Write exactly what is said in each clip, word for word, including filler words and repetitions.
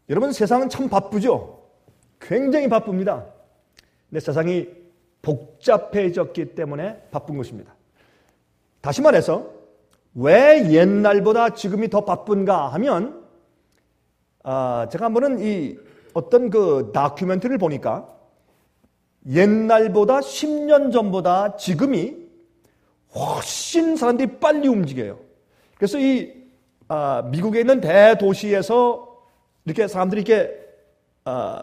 여러분, 세상은 참 바쁘죠? 굉장히 바쁩니다. 근데 세상이 복잡해졌기 때문에 바쁜 것입니다. 다시 말해서 왜 옛날보다 지금이 더 바쁜가 하면, 아, 제가 한번은 이 어떤 그 다큐멘터리를 보니까 옛날보다 십 년 전보다 지금이 훨씬 사람들이 빨리 움직여요. 그래서 이 아, 미국에 있는 대도시에서 이렇게 사람들이 이렇게 아,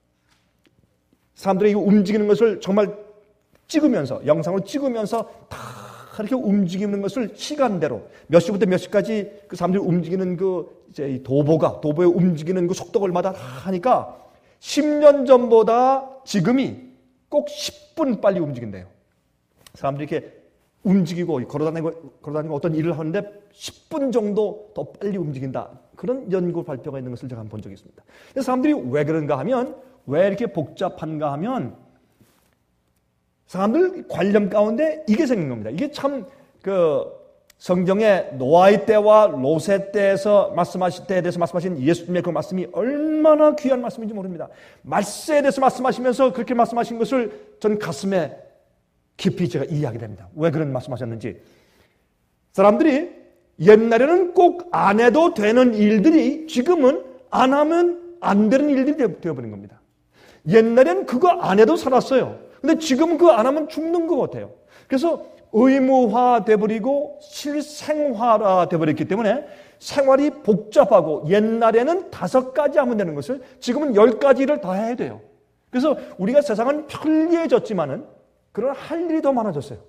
사람들이 움직이는 것을 정말 찍으면서, 영상으로 찍으면서 다 이렇게 움직이는 것을 시간대로 몇 시부터 몇 시까지 그 사람들이 움직이는 그 이제 이 도보가 도보에 움직이는 그 속도걸마다 하니까 십 년 전보다 지금이 꼭 십 분 빨리 움직인대요. 사람들이 이렇게 움직이고 걸어다니고 걸어다니고 어떤 일을 하는데 십 분 정도 더 빨리 움직인다. 그런 연구 발표가 있는 것을 제가 한번 본 적이 있습니다. 그래서 사람들이 왜 그런가 하면, 왜 이렇게 복잡한가 하면, 사람들 관념 가운데 이게 생긴 겁니다. 이게 참 그 성경의 노아의 때와 롯의 때에서 말씀하실 때에 대해서 말씀하신 예수님의 그 말씀이 얼마나 귀한 말씀인지 모릅니다. 말세에 대해서 말씀하시면서 그렇게 말씀하신 것을 전 가슴에 깊이 제가 이해하게 됩니다. 왜 그런 말씀하셨는지. 사람들이 옛날에는 꼭 안 해도 되는 일들이 지금은 안 하면 안 되는 일들이 되어버린 겁니다. 옛날에는 그거 안 해도 살았어요. 근데 지금은 그거 안 하면 죽는 것 같아요. 그래서 의무화 돼버리고 실생활화 돼버렸기 때문에 생활이 복잡하고, 옛날에는 다섯 가지 하면 되는 것을 지금은 열 가지를 다 해야 돼요. 그래서 우리가 세상은 편리해졌지만은 그러나 할 일이 더 많아졌어요.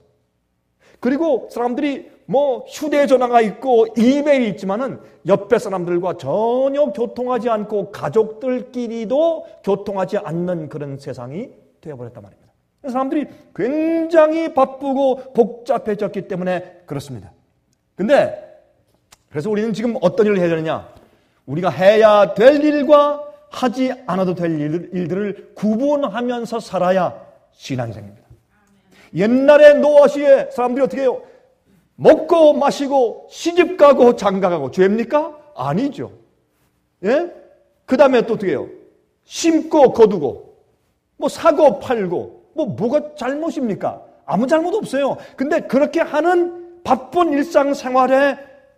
그리고 사람들이 뭐 휴대전화가 있고 이메일이 있지만은 옆에 사람들과 전혀 교통하지 않고 가족들끼리도 교통하지 않는 그런 세상이 되어버렸단 말입니다. 사람들이 굉장히 바쁘고 복잡해졌기 때문에 그렇습니다. 근데 그래서 우리는 지금 어떤 일을 해야 되느냐? 우리가 해야 될 일과 하지 않아도 될 일들을 구분하면서 살아야 신앙생입니다. 옛날에 노아시에 사람들이 어떻게 해요? 먹고 마시고 시집가고 장가가고 죄입니까? 아니죠. 예? 그 다음에 또 어떻게 해요? 심고 거두고 뭐 사고 팔고 뭐 뭐가 잘못입니까? 아무 잘못 없어요. 근데 그렇게 하는 바쁜 일상생활에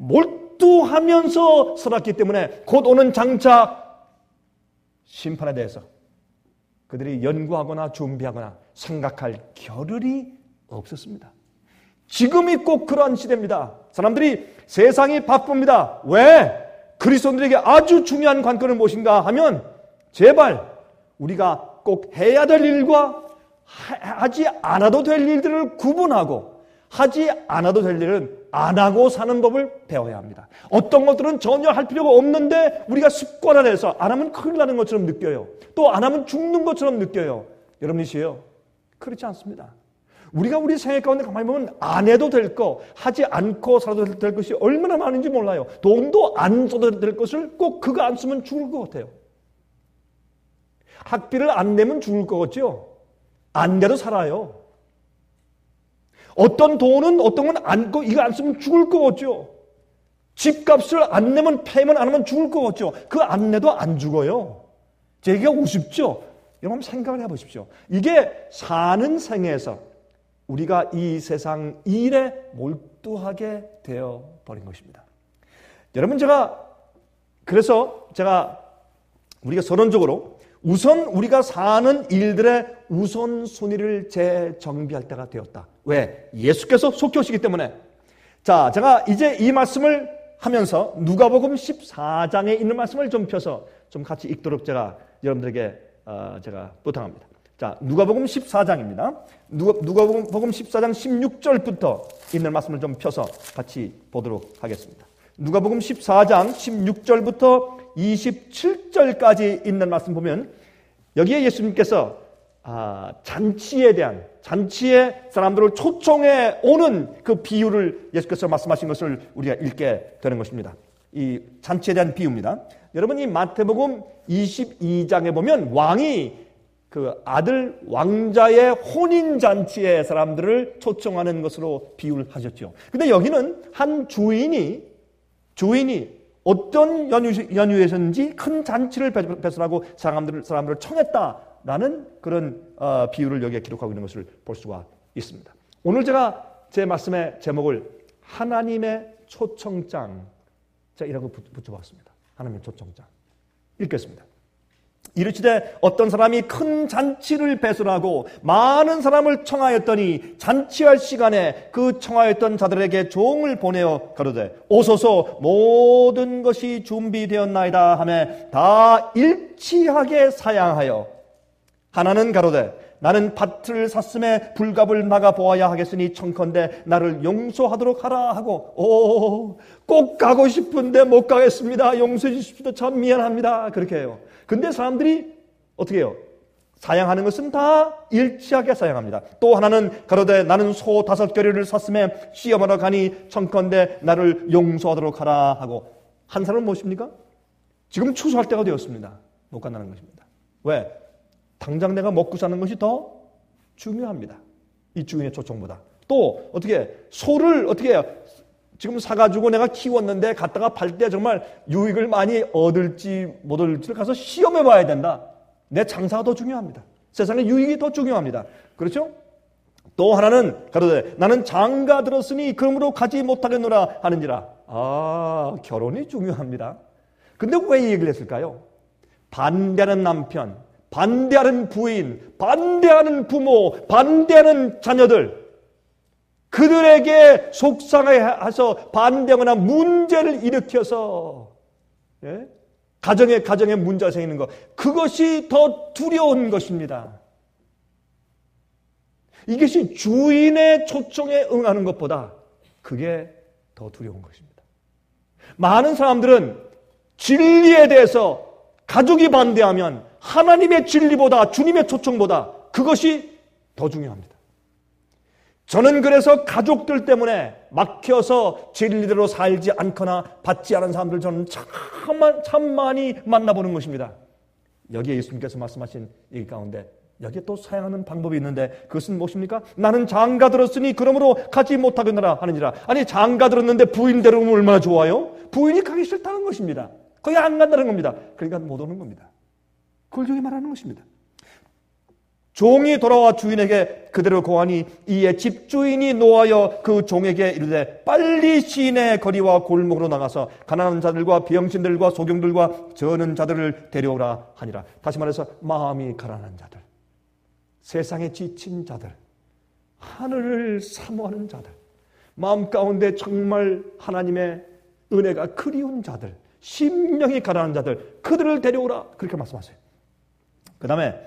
몰두하면서 살았기 때문에 곧 오는 장차 심판에 대해서 그들이 연구하거나 준비하거나 생각할 겨를이 없었습니다. 지금이 꼭 그러한 시대입니다. 사람들이 세상이 바쁩니다. 왜? 그리스도인들에게 아주 중요한 관건은 무엇인가 하면, 제발 우리가 꼭 해야 될 일과 하지 않아도 될 일들을 구분하고, 하지 않아도 될 일은 안 하고 사는 법을 배워야 합니다. 어떤 것들은 전혀 할 필요가 없는데 우리가 습관화해서 안 하면 큰일 나는 것처럼 느껴요. 또 안 하면 죽는 것처럼 느껴요. 여러분이시요? 그렇지 않습니다. 우리가 우리 생애 가운데 가만히 보면 안 해도 될 거, 하지 않고 살아도 될 것이 얼마나 많은지 몰라요. 돈도 안 써도 될 것을 꼭 그거 안 쓰면 죽을 것 같아요. 학비를 안 내면 죽을 것 같죠? 안 내도 살아요. 어떤 돈은 어떤 건 안, 이거 안 쓰면 죽을 것 같죠? 집값을 안 내면, 페이먼트 안 하면 죽을 것 같죠? 그거 안 내도 안 죽어요. 제 얘기가 우습죠? 여러분 생각을 해보십시오. 이게 사는 생에서 우리가 이 세상 일에 몰두하게 되어 버린 것입니다. 여러분, 제가 그래서 제가 우리가 서론적으로 우선 우리가 사는 일들의 우선순위를 재정비할 때가 되었다. 왜? 예수께서 속해 오시기 때문에. 자, 제가 이제 이 말씀을 하면서 누가복음 십사 장에 있는 말씀을 좀 펴서 좀 같이 읽도록 제가 여러분들에게 어, 제가 부탁합니다. 자, 누가복음 십사 장입니다. 누가, 누가복음 십사 장 십육 절부터 있는 말씀을 좀 펴서 같이 보도록 하겠습니다. 누가복음 십사 장 십육 절부터 이십칠 절까지 있는 말씀 보면 여기에 예수님께서 아, 잔치에 대한, 잔치에 사람들을 초청해 오는 그 비유를 예수께서 말씀하신 것을 우리가 읽게 되는 것입니다. 이 잔치에 대한 비유입니다. 여러분, 이 마태복음 이십이 장에 보면 왕이 그 아들 왕자의 혼인잔치에 사람들을 초청하는 것으로 비유를 하셨죠. 근데 여기는 한 주인이, 주인이 어떤 연유, 연유에서인지 큰 잔치를 배설하고 사람들을, 사람들을 청했다라는 그런 어, 비유를 여기에 기록하고 있는 것을 볼 수가 있습니다. 오늘 제가 제 말씀의 제목을 하나님의 초청장, 자, 이라고 붙여봤습니다. 하나님의 초청장. 읽겠습니다. 이르시되 어떤 사람이 큰 잔치를 배설하고 많은 사람을 청하였더니 잔치할 시간에 그 청하였던 자들에게 종을 보내어 가로되 오소서 모든 것이 준비되었나이다 하매 다 일치하게 사양하여 하나는 가로되 나는 밭을 샀음에 불갑을 나가 보아야 하겠으니 청컨대 나를 용서하도록 하라 하고 오, 꼭 가고 싶은데 못 가겠습니다. 용서해 주십시오. 참 미안합니다. 그렇게 해요. 근데 사람들이 어떻게 해요? 사양하는 것은 다 일치하게 사양합니다. 또 하나는 가로되 나는 소 다섯 겨레를 샀음에 시험하러 가니 청컨대 나를 용서하도록 하라 하고 한 사람은 무엇입니까? 지금 추수할 때가 되었습니다. 못 간다는 것입니다. 왜? 당장 내가 먹고 사는 것이 더 중요합니다. 이 주인의 초청보다. 또 어떻게 소를 어떻게 해요? 지금 사가지고 내가 키웠는데 갔다가 팔 때 정말 유익을 많이 얻을지 못 얻을지를 가서 시험해 봐야 된다. 내 장사가 더 중요합니다. 세상의 유익이 더 중요합니다. 그렇죠? 또 하나는 가로되 나는 장가 들었으니 그러므로 가지 못하겠노라 하는지라. 아, 결혼이 중요합니다. 근데 왜 이 얘기를 했을까요? 반대하는 남편, 반대하는 부인, 반대하는 부모, 반대하는 자녀들, 그들에게 속상해해서 반대하거나 문제를 일으켜서 예? 가정에 가정에 문제가 생기는 것, 그것이 더 두려운 것입니다. 이것이 주인의 초청에 응하는 것보다 그게 더 두려운 것입니다. 많은 사람들은 진리에 대해서 가족이 반대하면 하나님의 진리보다 주님의 초청보다 그것이 더 중요합니다. 저는 그래서 가족들 때문에 막혀서 진리대로 살지 않거나 받지 않은 사람들 저는 참, 참 많이 만나보는 것입니다. 여기에 예수님께서 말씀하신 이 가운데 여기에 또 사용하는 방법이 있는데 그것은 무엇입니까? 나는 장가 들었으니 그러므로 가지 못하겠노라 하느니라. 아니 장가 들었는데 부인 데려오면 얼마나 좋아요? 부인이 가기 싫다는 것입니다. 거기 안 간다는 겁니다. 그러니까 못 오는 겁니다. 그걸 여기 말하는 것입니다. 종이 돌아와 주인에게 그대로 고하니 이에 집주인이 노하여 그 종에게 이르되 빨리 시내 거리와 골목으로 나가서 가난한 자들과 병신들과 소경들과 저는 자들을 데려오라 하니라. 다시 말해서 마음이 가난한 자들, 세상에 지친 자들, 하늘을 사모하는 자들, 마음 가운데 정말 하나님의 은혜가 그리운 자들, 심령이 가난한 자들, 그들을 데려오라 그렇게 말씀하세요. 그 다음에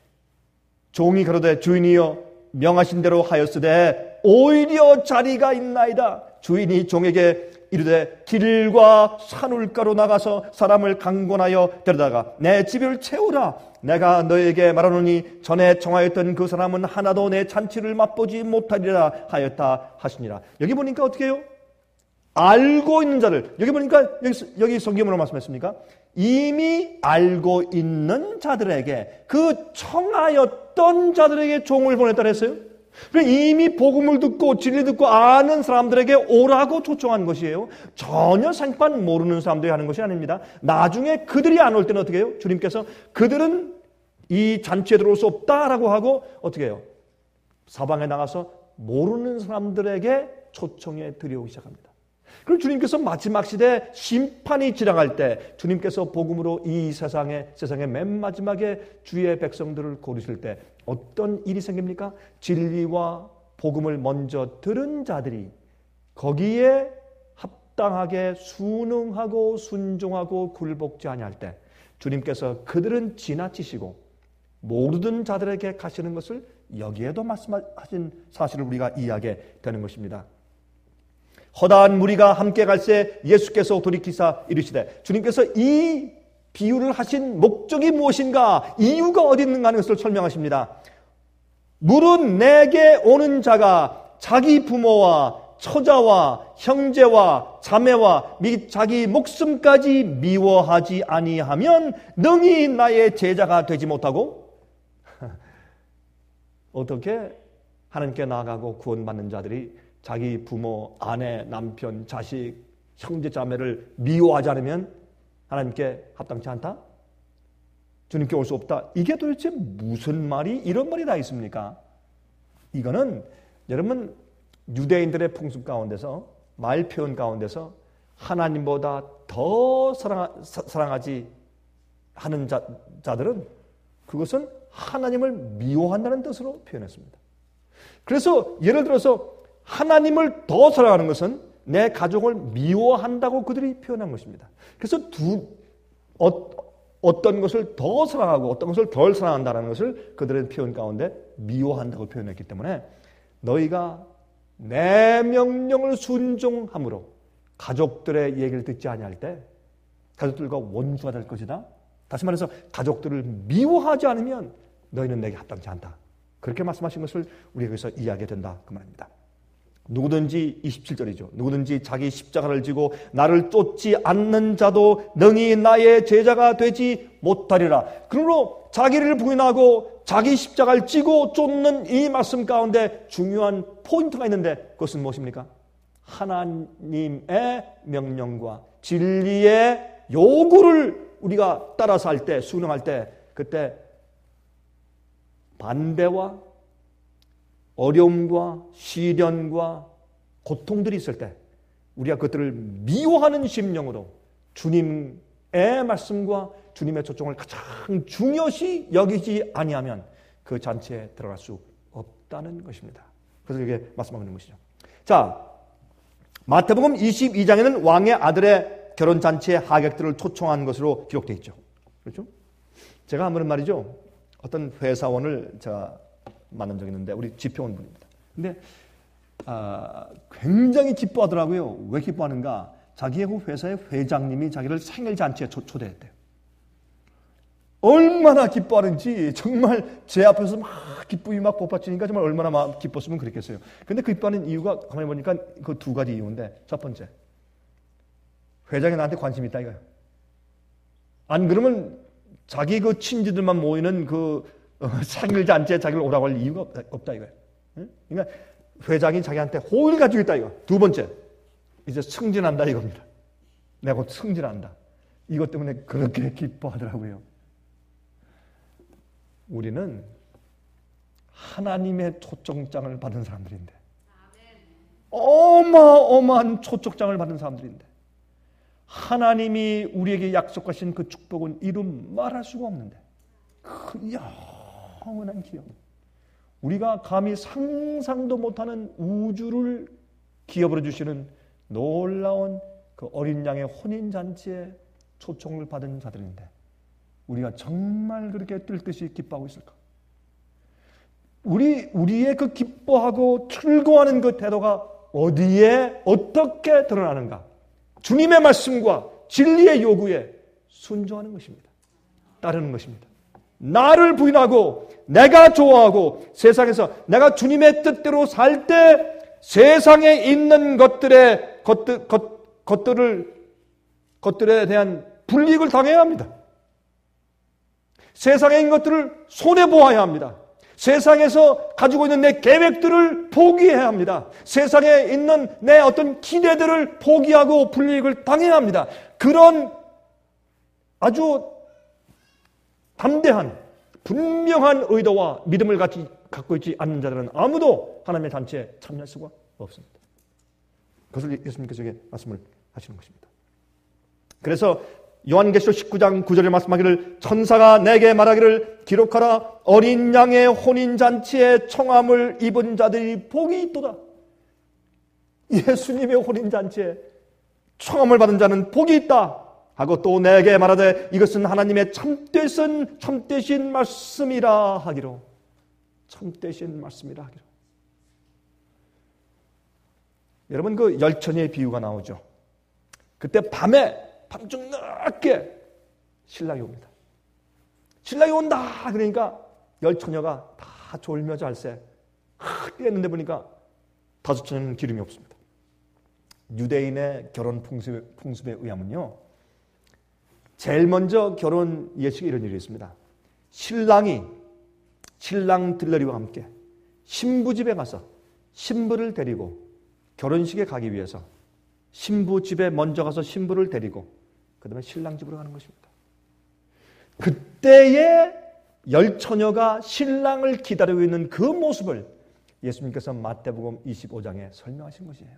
종이 가로되 주인이여 명하신 대로 하였으되 오히려 자리가 있나이다. 주인이 종에게 이르되 길과 산울가로 나가서 사람을 강권하여 데려다가 내 집을 채우라. 내가 너에게 말하노니 전에 청하였던 그 사람은 하나도 내 잔치를 맛보지 못하리라 하였다 하시니라. 여기 보니까 어떻게 해요? 알고 있는 자들, 여기 보니까 여기, 여기 성경으로 말씀했습니까? 이미 알고 있는 자들에게, 그 청하였던 자들에게 종을 보냈다 그랬어요. 이미 복음을 듣고 진리 듣고 아는 사람들에게 오라고 초청한 것이에요. 전혀 생판 모르는 사람들이 하는 것이 아닙니다. 나중에 그들이 안 올 때는 어떻게 해요? 주님께서 그들은 이 잔치에 들어올 수 없다라고 하고 어떻게 해요? 사방에 나가서 모르는 사람들에게 초청해 드려오기 시작합니다. 그리고 주님께서 마지막 시대 심판이 지나갈 때 주님께서 복음으로 이 세상에 세상의 맨 마지막에 주의 백성들을 고르실 때 어떤 일이 생깁니까? 진리와 복음을 먼저 들은 자들이 거기에 합당하게 순응하고 순종하고 굴복지 아니할 때 주님께서 그들은 지나치시고 모르던 자들에게 가시는 것을 여기에도 말씀하신 사실을 우리가 이해하게 되는 것입니다. 허다한 무리가 함께 갈새 예수께서 돌이키사 이르시되, 주님께서 이 비유를 하신 목적이 무엇인가, 이유가 어디 있는가 하는 것을 설명하십니다. 물은 내게 오는 자가 자기 부모와 처자와 형제와 자매와 및 자기 목숨까지 미워하지 아니하면 능히 나의 제자가 되지 못하고, 어떻게 하나님께 나아가고 구원받는 자들이 자기 부모, 아내, 남편, 자식, 형제 자매를 미워하지 않으면 하나님께 합당치 않다? 주님께 올 수 없다? 이게 도대체 무슨 말이 이런 말이 다 있습니까? 이거는 여러분 유대인들의 풍습 가운데서 말 표현 가운데서 하나님보다 더 사랑, 사랑하지 하는 자, 자들은 그것은 하나님을 미워한다는 뜻으로 표현했습니다. 그래서 예를 들어서 하나님을 더 사랑하는 것은 내 가족을 미워한다고 그들이 표현한 것입니다. 그래서 두 어, 어떤 것을 더 사랑하고 어떤 것을 덜 사랑한다는 것을 그들의 표현 가운데 미워한다고 표현했기 때문에 너희가 내 명령을 순종함으로 가족들의 얘기를 듣지 아니할 때 가족들과 원수가 될 것이다. 다시 말해서 가족들을 미워하지 않으면 너희는 내게 합당치 않다. 그렇게 말씀하신 것을 우리가 여기서 이해하게 된다 그 말입니다. 누구든지 이십칠 절이죠. 누구든지 자기 십자가를 지고 나를 쫓지 않는 자도 능히 나의 제자가 되지 못하리라. 그러므로 자기를 부인하고 자기 십자가를 지고 쫓는 이 말씀 가운데 중요한 포인트가 있는데 그것은 무엇입니까? 하나님의 명령과 진리의 요구를 우리가 따라서 할 때, 순응할 때 그때 반대와 어려움과 시련과 고통들이 있을 때 우리가 그것들을 미워하는 심령으로 주님의 말씀과 주님의 초청을 가장 중요시 여기지 아니하면 그 잔치에 들어갈 수 없다는 것입니다. 그래서 이게 말씀하고 있는 것이죠. 자, 마태복음 이십이 장에는 왕의 아들의 결혼잔치에 하객들을 초청한 것으로 기록되어 있죠. 그렇죠? 제가 한번 말이죠. 어떤 회사원을 제가 만난 적이 있는데 우리 지평원 분입니다. 근데 아, 굉장히 기뻐하더라고요. 왜 기뻐하는가? 자기의 그 회사의 회장님이 자기를 생일 잔치에 초, 초대했대요. 얼마나 기뻐하는지 정말 제 앞에서 막 기쁨이 막 勃받치니까 정말 얼마나 막 기뻤으면 그랬겠어요. 근데 그 기뻐하는 이유가 가만히 보니까 그 두 가지 이유인데 첫 번째, 회장이 나한테 관심이 있다 이거예요. 안 그러면 자기 그 친지들만 모이는 그 어, 생일 잔치에 자기를 오라고 할 이유가 없다, 없다 이거예요. 응? 그러니까 회장이 자기한테 호의를 가지고 있다 이거. 두 번째, 이제 승진한다 이겁니다. 내가 곧 승진한다. 이것 때문에 그렇게 기뻐하더라고요. 우리는 하나님의 초청장을 받은 사람들인데, 어마어마한 초청장을 받은 사람들인데, 하나님이 우리에게 약속하신 그 축복은 이루 말할 수가 없는데, 그 영원한 기업, 우리가 감히 상상도 못하는 우주를 기업으로 주시는 놀라운 그 어린 양의 혼인잔치에 초청을 받은 자들인데 우리가 정말 그렇게 뜰 듯이 기뻐하고 있을까? 우리, 우리의 그 기뻐하고 즐거워하는 그 태도가 어디에 어떻게 드러나는가? 주님의 말씀과 진리의 요구에 순종하는 것입니다. 따르는 것입니다. 나를 부인하고 내가 좋아하고 세상에서 내가 주님의 뜻대로 살 때 세상에 있는 것들의 것들, 것, 것들을 것들에 대한 불이익을 당해야 합니다. 세상에 있는 것들을 손해보아야 합니다. 세상에서 가지고 있는 내 계획들을 포기해야 합니다. 세상에 있는 내 어떤 기대들을 포기하고 불이익을 당해야 합니다. 그런 아주 담대한 분명한 의도와 믿음을 같이 갖고 있지 않는 자들은 아무도 하나님의 잔치에 참여할 수가 없습니다. 그것을 예수님께서 말씀을 하시는 것입니다. 그래서 요한계시록 십구 장 구 절에 말씀하기를 천사가 내게 말하기를 기록하라 어린 양의 혼인잔치에 청함을 입은 자들이 복이 있도다. 예수님의 혼인잔치에 청함을 받은 자는 복이 있다 하고 또 내게 말하되 이것은 하나님의 참되신 참되신 말씀이라 하기로. 참되신 말씀이라 하기로. 여러분 그 열처녀의 비유가 나오죠. 그때 밤에 밤중 늦게 신랑이 옵니다. 신랑이 온다 그러니까 열처녀가 다 졸며 잘새 깨는데 보니까 다섯 처녀는 기름이 없습니다. 유대인의 결혼 풍습에, 풍습에 의하면요, 제일 먼저 결혼 예식에 이런 일이 있습니다. 신랑이 신랑 들러리와 함께 신부 집에 가서 신부를 데리고 결혼식에 가기 위해서 신부 집에 먼저 가서 신부를 데리고 그 다음에 신랑 집으로 가는 것입니다. 그때의 열 처녀가 신랑을 기다리고 있는 그 모습을 예수님께서 마태복음 이십오 장에 설명하신 것이에요.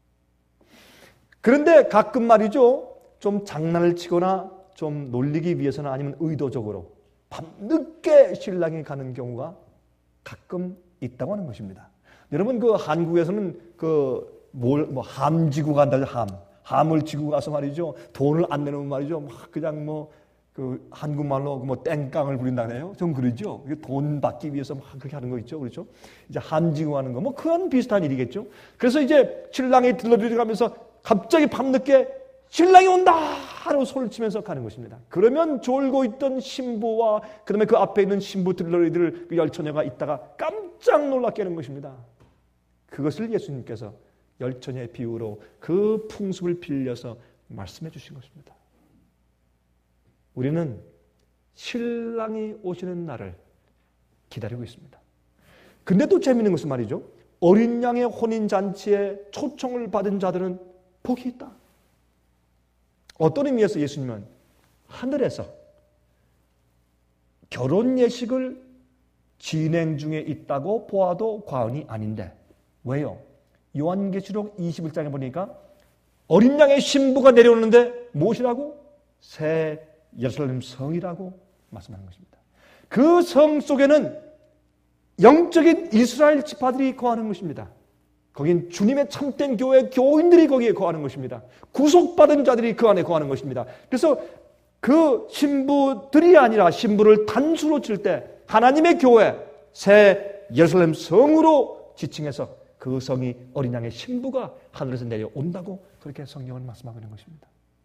그런데 가끔 말이죠, 좀 장난을 치거나 좀 놀리기 위해서나 아니면 의도적으로 밤늦게 신랑이 가는 경우가 가끔 있다고 하는 것입니다. 여러분, 그 한국에서는 그 뭘 뭐 함 지고 간다죠. 함 함을 지고 가서 말이죠, 돈을 안 내놓으면 말이죠, 막 그냥 뭐 그 한국말로 뭐 땡깡을 부린다네요. 좀 그러죠. 돈 받기 위해서 막 그렇게 하는 거 있죠. 그렇죠? 이제 함 지고 가는 거 뭐 그런 비슷한 일이겠죠. 그래서 이제 신랑이 들러들어가면서 갑자기 밤늦게 신랑이 온다 하고 소리를 치면서 가는 것입니다. 그러면 졸고 있던 신부와 그 다음에 그 앞에 있는 신부 들러리들 그 열처녀가 있다가 깜짝 놀랍게 하는 것입니다. 그것을 예수님께서 열처녀의 비유로 그 풍습을 빌려서 말씀해 주신 것입니다. 우리는 신랑이 오시는 날을 기다리고 있습니다. 근데 또 재미있는 것은 말이죠, 어린 양의 혼인잔치에 초청을 받은 자들은 복이 있다. 어떤 의미에서 예수님은 하늘에서 결혼 예식을 진행 중에 있다고 보아도 과언이 아닌데, 왜요? 요한계시록 이십일 장에 보니까 어린 양의 신부가 내려오는데 무엇이라고? 새 예루살렘 성이라고 말씀하는 것입니다. 그 성 속에는 영적인 이스라엘 지파들이 거하는 것입니다. 거긴 주님의 참된 교회 교인들이 거기에 거하는 것입니다. 구속받은 자들이 그 안에 거하는 것입니다. 그래서 그 신부들이 아니라 신부를 단수로 칠 때 하나님의 교회, 새 예루살렘 성으로 지칭해서 그 성이 어린 양의 신부가 하늘에서 내려온다고 그렇게 성경은 말씀하고 있는 것입니다.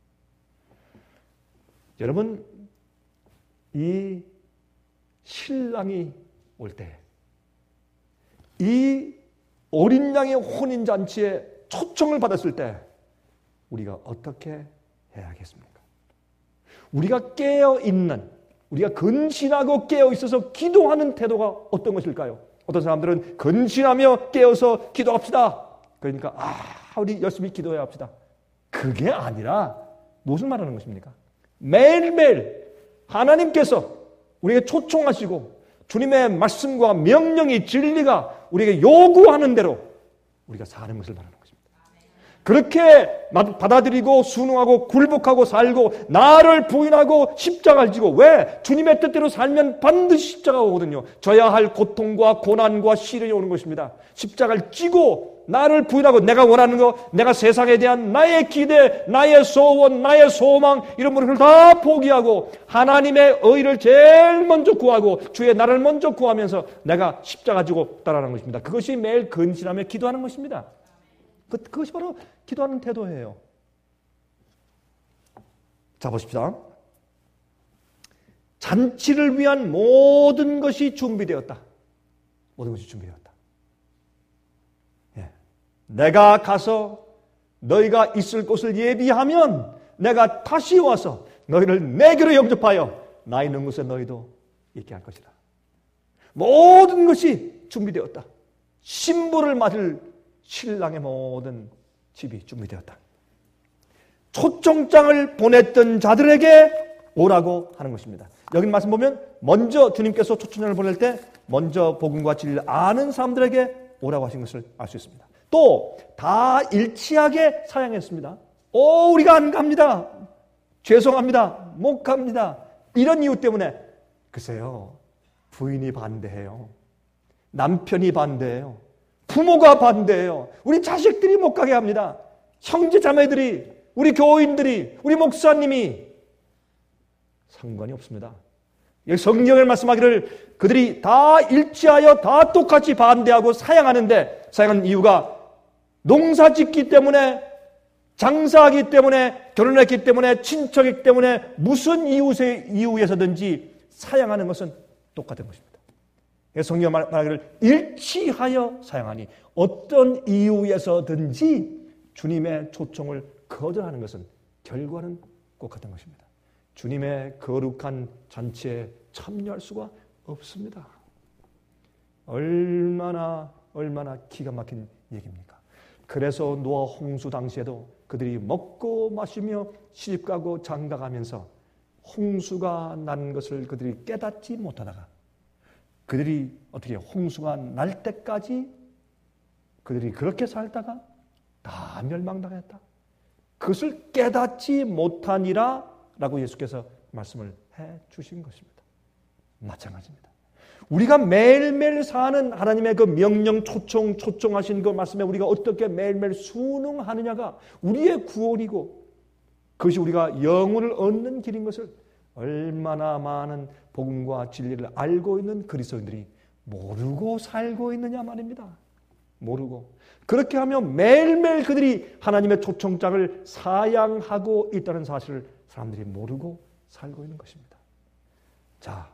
여러분, 이 신랑이 올 때 이 어린 양의 혼인잔치에 초청을 받았을 때 우리가 어떻게 해야겠습니까? 우리가 깨어있는, 우리가 근신하고 깨어있어서 기도하는 태도가 어떤 것일까요? 어떤 사람들은 근신하며 깨어서 기도합시다. 그러니까 아, 우리 열심히 기도해야 합시다. 그게 아니라 무엇을 말하는 것입니까? 매일매일 하나님께서 우리에게 초청하시고 주님의 말씀과 명령이, 진리가 우리에게 요구하는 대로 우리가 사는 것을 말하는 것입니다. 그렇게 받아들이고 순응하고 굴복하고 살고 나를 부인하고 십자가를 지고, 왜? 주님의 뜻대로 살면 반드시 십자가가 오거든요. 져야 할 고통과 고난과 시련이 오는 것입니다. 십자가를 지고 나를 부인하고 내가 원하는 거, 내가 세상에 대한 나의 기대, 나의 소원, 나의 소망, 이런 것을 다 포기하고 하나님의 의를 제일 먼저 구하고 주의 나라를 먼저 구하면서 내가 십자가 지고 따라가는 것입니다. 그것이 매일 근신하며 기도하는 것입니다. 그, 그것이 바로 기도하는 태도예요. 자, 보십시다. 잔치를 위한 모든 것이 준비되었다. 모든 것이 준비되었다. 예. 내가 가서 너희가 있을 곳을 예비하면 내가 다시 와서 너희를 내게로 영접하여 나 있는 곳에 너희도 있게 할 것이다. 모든 것이 준비되었다. 신부를 맞을 신랑의 모든 집이 준비되었다. 초청장을 보냈던 자들에게 오라고 하는 것입니다. 여기 말씀 보면 먼저 주님께서 초청장을 보낼 때 먼저 복음과 진리를 아는 사람들에게 오라고 하신 것을 알 수 있습니다. 또 다 일치하게 사양했습니다. 오, 우리가 안 갑니다. 죄송합니다. 못 갑니다. 이런 이유 때문에, 글쎄요, 부인이 반대해요. 남편이 반대해요. 부모가 반대해요. 우리 자식들이 못 가게 합니다. 형제 자매들이, 우리 교인들이, 우리 목사님이, 상관이 없습니다. 여기 성경을 말씀하기를 그들이 다 일치하여 다 똑같이 반대하고 사양하는데, 사양하는 이유가 농사 짓기 때문에, 장사하기 때문에, 결혼했기 때문에, 친척이기 때문에, 무슨 이유에, 이유에서든지 사양하는 것은 똑같은 것입니다. 성경 말하기를 일치하여 사양하니, 어떤 이유에서든지 주님의 초청을 거절하는 것은 결과는 똑같은 것입니다. 주님의 거룩한 잔치에 참여할 수가 없습니다. 얼마나 얼마나 기가 막힌 얘기입니까? 그래서 노아 홍수 당시에도 그들이 먹고 마시며 시집가고 장가가면서 홍수가 난 것을 그들이 깨닫지 못하다가 그들이 어떻게 홍수가 날 때까지 그들이 그렇게 살다가 다 멸망당했다. 그것을 깨닫지 못하니라 라고 예수께서 말씀을 해 주신 것입니다. 마찬가지입니다. 우리가 매일매일 사는 하나님의 그 명령 초청 초청하신 그 말씀에 우리가 어떻게 매일매일 순응하느냐가 우리의 구원이고 그것이 우리가 영혼을 얻는 길인 것을 얼마나 많은 복음과 진리를 알고 있는 그리스도인들이 모르고 살고 있느냐 말입니다. 모르고. 그렇게 하면 매일매일 그들이 하나님의 초청장을 사양하고 있다는 사실을 사람들이 모르고 살고 있는 것입니다. 자,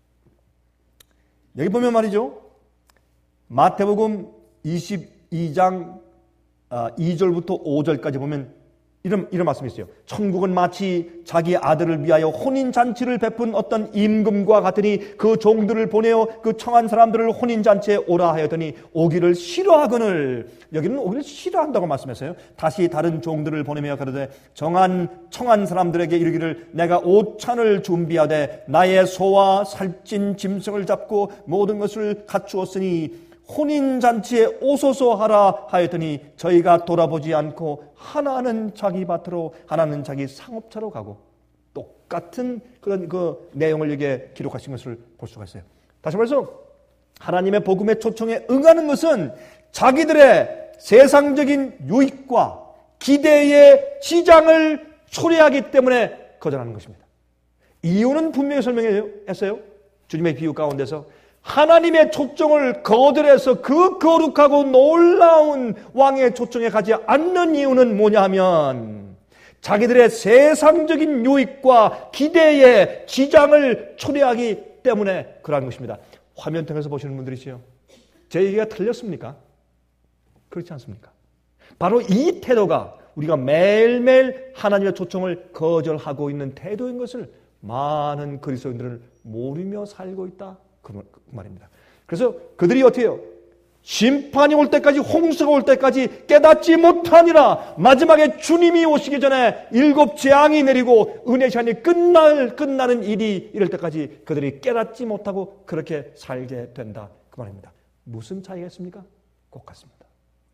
여기 보면 말이죠. 마태복음 이십이 장 이 절부터 오 절까지 보면 이런, 이런 말씀이 있어요. 천국은 마치 자기 아들을 위하여 혼인잔치를 베푼 어떤 임금과 같으니 그 종들을 보내어 그 청한 사람들을 혼인잔치에 오라 하였더니 오기를 싫어하거늘. 여기는 오기를 싫어한다고 말씀했어요. 다시 다른 종들을 보내며 가로되 정한 청한 사람들에게 이르기를 내가 오찬을 준비하되 나의 소와 살찐 짐승을 잡고 모든 것을 갖추었으니 혼인잔치에 오소서 하라 하였더니 저희가 돌아보지 않고 하나는 자기 밭으로 하나는 자기 상업차로 가고 똑같은 그런 그 내용을 여기에 기록하신 것을 볼 수가 있어요. 다시 말해서 하나님의 복음의 초청에 응하는 것은 자기들의 세상적인 유익과 기대의 지장을 초래하기 때문에 거절하는 것입니다. 이유는 분명히 설명했어요. 주님의 비유 가운데서 하나님의 초청을 거절해서 그 거룩하고 놀라운 왕의 초청에 가지 않는 이유는 뭐냐 하면 자기들의 세상적인 유익과 기대의 지장을 초래하기 때문에 그러한 것입니다. 화면 통해서 보시는 분들이시죠. 제 얘기가 틀렸습니까? 그렇지 않습니까? 바로 이 태도가 우리가 매일매일 하나님의 초청을 거절하고 있는 태도인 것을 많은 그리스도인들을 모르며 살고 있다. 그 말입니다. 그래서 그들이 어떻게 해요? 심판이 올 때까지, 홍수가 올 때까지 깨닫지 못하니라. 마지막에 주님이 오시기 전에 일곱 재앙이 내리고 은혜 시간이 끝날, 끝나는 일이 이럴 때까지 그들이 깨닫지 못하고 그렇게 살게 된다. 그 말입니다. 무슨 차이가 있습니까? 똑같습니다.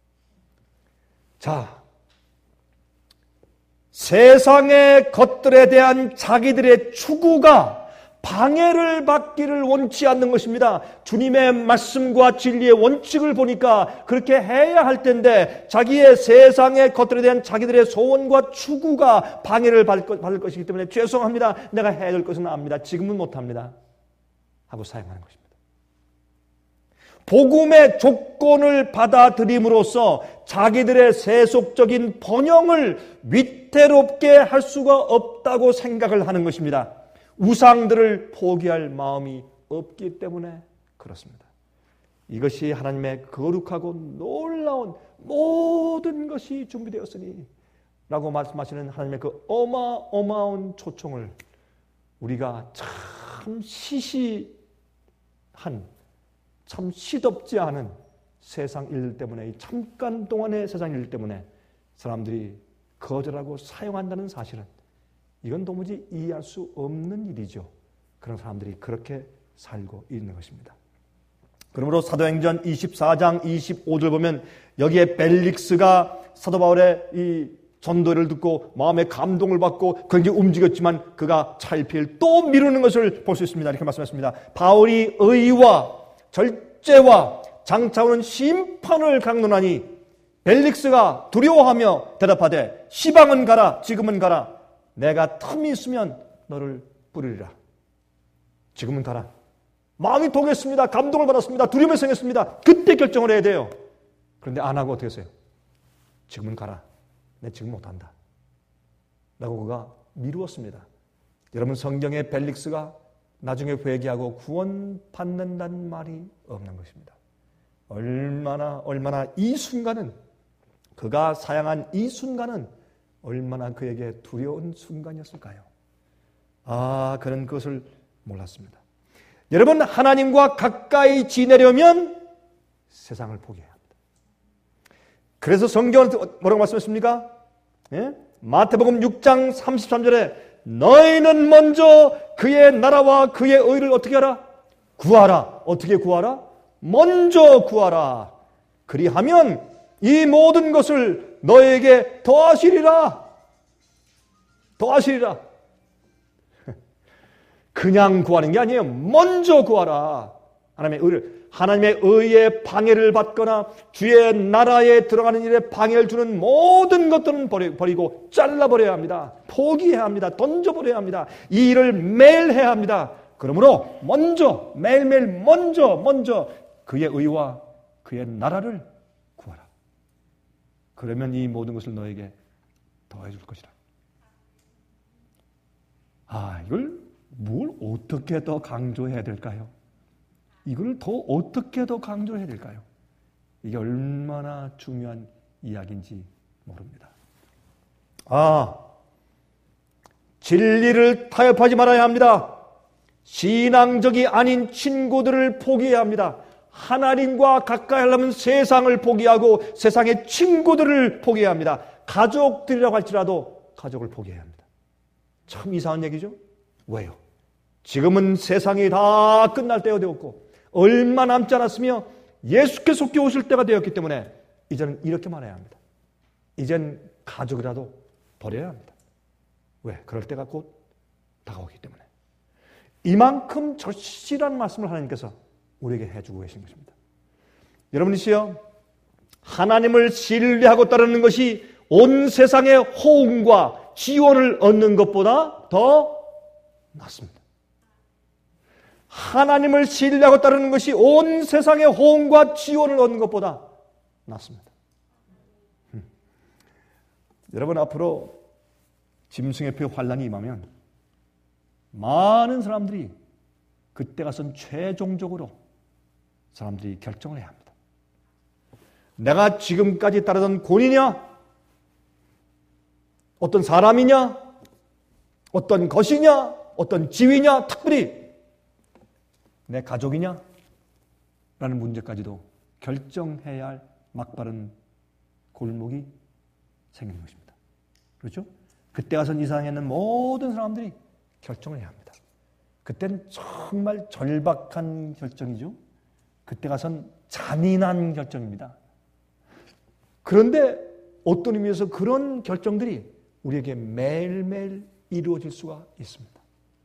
자, 세상의 것들에 대한 자기들의 추구가 방해를 받기를 원치 않는 것입니다. 주님의 말씀과 진리의 원칙을 보니까 그렇게 해야 할 텐데 자기의 세상의 것들에 대한 자기들의 소원과 추구가 방해를 받을 것이기 때문에 죄송합니다. 내가 해야 될 것은 압니다. 지금은 못합니다. 하고 사용하는 것입니다. 복음의 조건을 받아들임으로써 자기들의 세속적인 번영을 위태롭게 할 수가 없다고 생각을 하는 것입니다. 우상들을 포기할 마음이 없기 때문에 그렇습니다. 이것이 하나님의 거룩하고 놀라운 모든 것이 준비되었으니 라고 말씀하시는 하나님의 그 어마어마한 초청을 우리가 참 시시한, 참 시덥지 않은 세상 일 때문에, 잠깐 동안의 세상 일 때문에 사람들이 거절하고 사용한다는 사실은 이건 도무지 이해할 수 없는 일이죠. 그런 사람들이 그렇게 살고 있는 것입니다. 그러므로 사도행전 이십사 장 이십오 절 보면 여기에 벨릭스가 사도 바울의 이 전도를 듣고 마음의 감동을 받고 굉장히 움직였지만 그가 차일피일 또 미루는 것을 볼 수 있습니다. 이렇게 말씀했습니다. 바울이 의와 절제와 장차오는 심판을 강론하니 벨릭스가 두려워하며 대답하되 시방은 가라, 지금은 가라. 내가 틈이 있으면 너를 뿌리리라. 지금은 가라. 마음이 동했습니다. 감동을 받았습니다. 두려움이 생겼습니다. 그때 결정을 해야 돼요. 그런데 안 하고 어떻게 했어요? 지금은 가라. 내 지금 못한다. 라고 그가 미루었습니다. 여러분, 성경의 벨릭스가 나중에 회개하고 구원받는다는 말이 없는 것입니다. 얼마나 얼마나 이 순간은, 그가 사양한 이 순간은 얼마나 그에게 두려운 순간이었을까요? 아, 그는 그것을 몰랐습니다. 여러분, 하나님과 가까이 지내려면 세상을 포기해야 합니다. 그래서 성경은 뭐라고 말씀했습니까? 예? 마태복음 육 장 삼십삼 절에 너희는 먼저 그의 나라와 그의 의를 어떻게 하라? 구하라. 어떻게 구하라? 먼저 구하라. 그리하면 이 모든 것을 너에게 더하시리라. 더하시리라. 그냥 구하는 게 아니에요. 먼저 구하라. 하나님의 의를, 하나님의 의에 방해를 받거나 주의 나라에 들어가는 일에 방해를 주는 모든 것들은 버리고 잘라버려야 합니다. 포기해야 합니다. 던져버려야 합니다. 이 일을 매일 해야 합니다. 그러므로 먼저, 매일매일 먼저, 먼저 그의 의와 그의 나라를 구하라. 그러면 이 모든 것을 너에게 더해줄 것이라. 아, 이걸 뭘 어떻게 더 강조해야 될까요? 이걸 더 어떻게 더 강조해야 될까요? 이게 얼마나 중요한 이야기인지 모릅니다. 아, 진리를 타협하지 말아야 합니다. 신앙적이 아닌 친구들을 포기해야 합니다. 하나님과 가까이 하려면 세상을 포기하고 세상의 친구들을 포기해야 합니다. 가족들이라고 할지라도 가족을 포기해야 합니다. 참 이상한 얘기죠? 왜요? 지금은 세상이 다 끝날 때가 되었고 얼마 남지 않았으며 예수께서 속히 오실 때가 되었기 때문에 이제는 이렇게 말해야 합니다. 이젠 가족이라도 버려야 합니다. 왜? 그럴 때가 곧 다가오기 때문에. 이만큼 절실한 말씀을 하나님께서 우리에게 해주고 계신 것입니다. 여러분이시여, 하나님을 신뢰하고 따르는 것이 온 세상의 호응과 지원을 얻는 것보다 더 낫습니다. 하나님을 신뢰하고 따르는 것이 온 세상의 호응과 지원을 얻는 것보다 낫습니다. 음. 여러분, 앞으로 짐승의 표 환란이 임하면 많은 사람들이 그때 가선 최종적으로 사람들이 결정을 해야 합니다. 내가 지금까지 따르던 권위냐? 어떤 사람이냐? 어떤 것이냐? 어떤 지위냐? 특별히 내 가족이냐? 라는 문제까지도 결정해야 할 막바른 골목이 생기는 것입니다. 그렇죠? 그때 가선 이 세상에 있는 모든 사람들이 결정을 해야 합니다. 그때는 정말 절박한 결정이죠. 그때 가선 잔인한 결정입니다. 그런데 어떤 의미에서 그런 결정들이 우리에게 매일매일 이루어질 수가 있습니다.